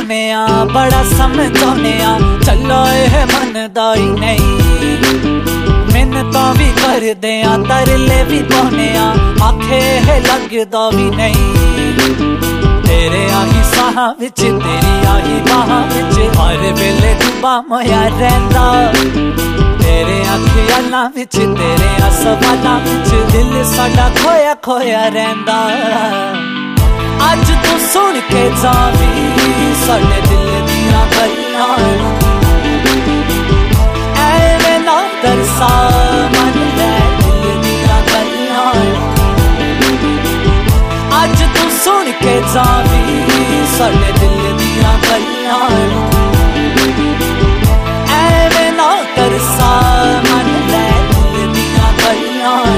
सोने बड़ा समझाने चलो यह मनदा ही नहीं। मिन्नतां भी करदे तरले भी पाने आखे है लगदा भी नहीं। तेरे आही साहां विच तेरी आही बाहां विच हर वेले डुबा मोया रहिंदा। तेरे अखियां विच तेरे सवालां विच दिल साडा खोया खोया रहिंदा। अज तू सुन के जावी साडे दिल दियां गल्लां, ऐवें ना तरसा मन लै दिल दियां गल्लां। अज तू सुन के जावी साडे दिल दियां गल्लां, ऐवें ना तरसा मन लै दिल दियां गल्लां।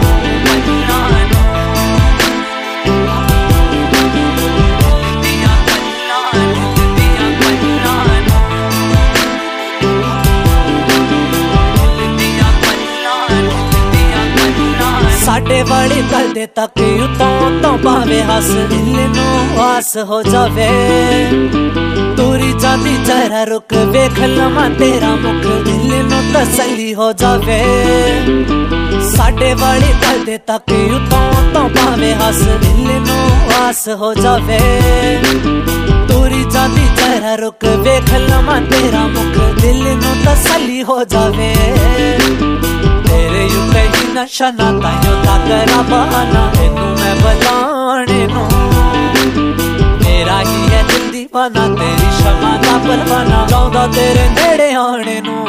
साडे वाली गल दे तक उतों पावे हस दिल नू आस हो जावे। तूरी जाती जरा रुक वेख लवा तेरा मुख दिल नू तसल्ली हो जावे। साडे वाली गल दे तक उतों पावे हस दिल नू आस हो जावे। तूरी जाती जरा रुक वेख लवा तेरा मुख दिल नू तसल्ली हो जावे। तेरे उत्ते ही नशा ना ताइयों ताकरा बहाना तेनू मैं बुलाने नू। मेरा ही है दिल दीवाना तेरी शमा दा परवाना चाहदा तेरे नेड़े आने नू।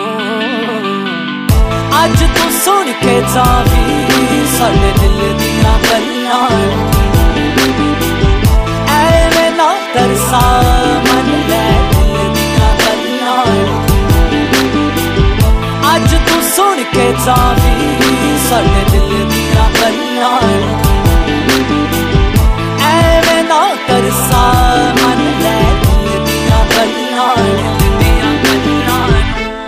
अज तू सुन के जावी साडे दिल दियां गल्लां, ऐवें ना तरसा मन लै दिल दियां गल्लां। अज तू सुन के जावी साडे दिल दियां गल्लां, ऐवें ना तरसा मन लै दिल दियां गल्लां। दिल दियां गल्लां,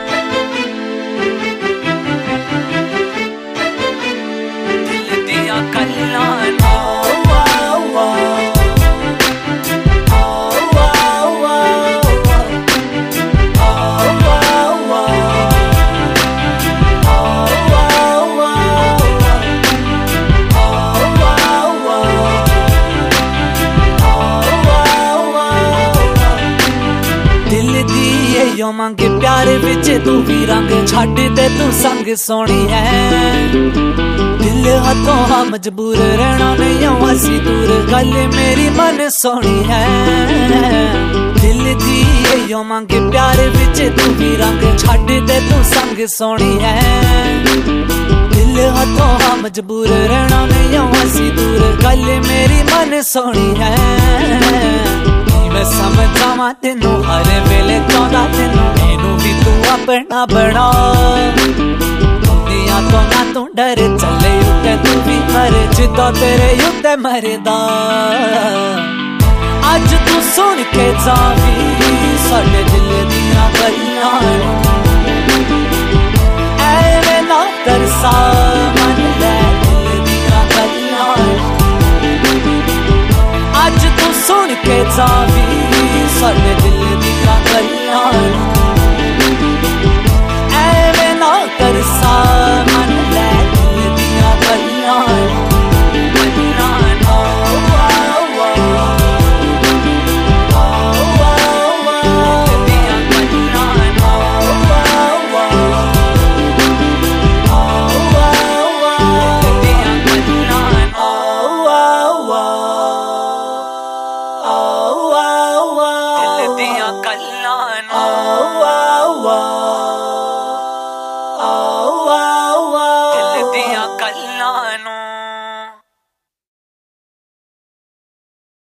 दिल दियां गल्लां। यो मंगे प्यार विच तू भी रंग छड्ड दे तू संग सोनी है। दिल हाथों हाँ मजबूर रहना नहीं असी दूर गल मेरी मन सोनी है। दिल दी यो मंगे प्यार विच तू भी रंग छड्ड दे तू संग सोनी है। दिल हाथों हाँ मजबूर रहना नहीं असी दूर गल मेरी मन सोनी है। मैं समझावा तेनू हर वेले चाहता तेनू मैनू भी तू अपना बना। दुनिया तो ना तू डर चले उत्ते तू भी मर जिदा तेरे उत्ते मरदा। अज तू सुन के जावी साडे दिल दियां गल्लां, ऐवें ना तरसा मन लै दिल दियां गल्लां। अज तू सुन के जावी साडे दिल दियां गल्लां, ऐवें ना तरसा मन लै दिल दियां गल्लां। दिल दियां गल्लां।